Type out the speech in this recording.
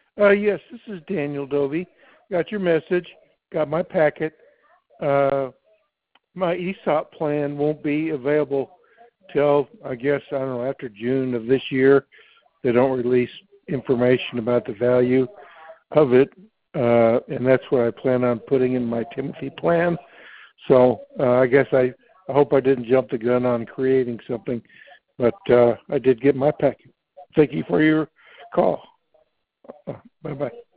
Yes, this is Daniel Dovey. Got your message. Got my packet. My ESOP plan won't be available till, I guess, I don't know, after June of this year. They don't release information about the value of it, and that's what I plan on putting in my Timothy plan. So I guess I hope I didn't jump the gun on creating something, but I did get my packet. Thank you for your call. Bye-bye.